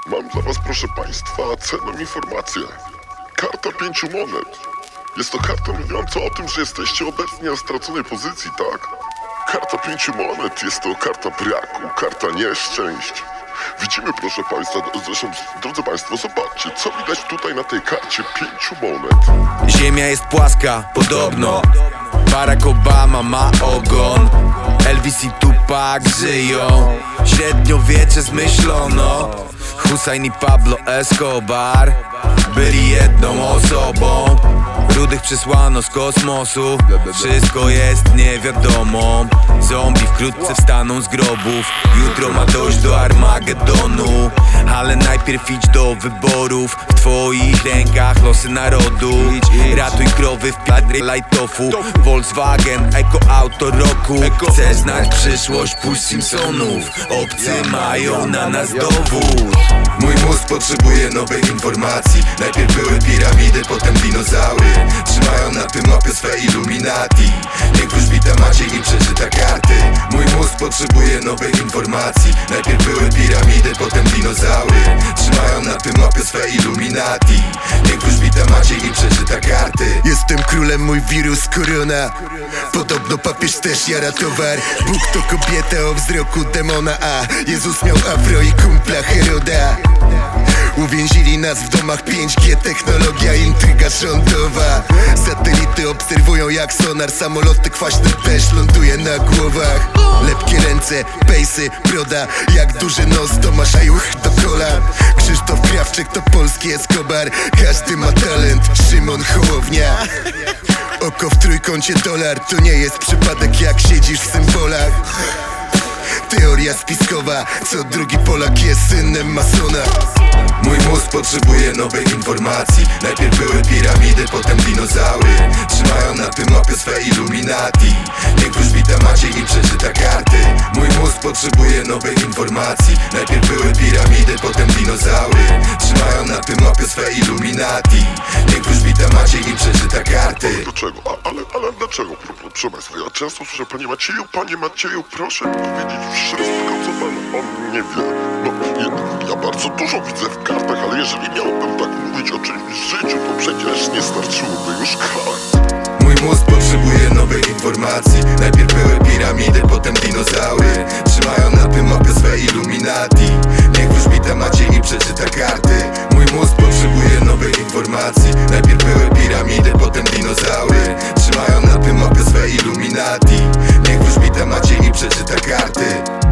Mam dla was, proszę państwa, cenną informację. Karta 5 monet. Jest to karta mówiąca o tym, że jesteście obecnie na straconej pozycji, tak? Karta 5 monet jest to karta braku, karta nieszczęść. Widzimy, proszę państwa, zresztą, drodzy państwo, zobaczcie, co widać tutaj na tej karcie 5 monet. Ziemia jest płaska, podobno. Barack Obama ma ogon. Elvis i Tupac żyją. Średniowiecze zmyślono. Hussein i Pablo Escobar byli jedną osobą. Rudych przysłano z kosmosu. Wszystko jest niewiadomą. Zombie wkrótce wstaną z grobów. Jutro ma dojść do Armagedonu. Ale najpierw idź do wyborów. W twoich rękach losy narodu. Ratuj krowy w lightofu. Volkswagen, auto roku. Chcesz znać przyszłość? Puść Simpsonów. Obcy mają na nas dowód. Mój mózg potrzebuje nowej informacji. Najpierw były piramidy, potem dinozaury. Trzymają na tym mapie swe Illuminati. Niech wróżbita Maciej i przeczyta karty. Mój mózg potrzebuje nowej informacji. Najpierw były piramidy, potem dinozaury. Trzymają na tym mapie swe Illuminati. Niech wróżbita Maciej i przeczyta karty. Jestem królem, mój wirus korona. Podobno papież też jara towar. Bóg to kobieta o wzroku demona, a Jezus miał afro i kumpla Heroda. Uwięzili nas w domach 5G, technologia, intryga rządowa. Satelity obserwują jak sonar. Samoloty kwaśne też ląduje na głowach. Lepkie ręce, pejsy, broda. Jak duży nos to masz ajuch do kolan. Krzysztof Krawczyk to polski Escobar. Każdy ma talent, Szymon Hołownia. Oko w trójkącie dolar. To nie jest przypadek jak siedzisz w symbolach. Teoria spiskowa, co drugi Polak jest synem masona. Mój mózg potrzebuje nowej informacji. Najpierw były piramidy, potem dinozaury. Trzymają na tym mapie swe Illuminati. Niech wróżbita Maciej i przeczyta karty. Mój mózg potrzebuje nowej informacji. Najpierw były piramidy, potem dinozaury. Trzymają na tym mapie swe Illuminati. Niech wróżbita Maciej i przeczyta karty. Dlaczego? Ale dlaczego? Proszę państwa, ja często słyszę, panie Macieju, proszę mi powiedzieć wszystko, co pan o mnie wie. No, ja bardzo dużo widzę w kartach, ale jeżeli miałbym tak mówić o czymś w życiu, to przecież nie starczyłoby już kart. Mój mózg potrzebuje nowej informacji. Najpierw były piramidy, potem dinozaury. Trzymają na tym mapie swe Illuminati. Niech wróżbita Maciej i przeczyta karty. Mój mózg potrzebuje nowej informacji. Najpierw były piramidy, potem dinozaury. Trzymają na tym mapie swe Illuminati. Niech wróżbita Maciej i przeczyta karty.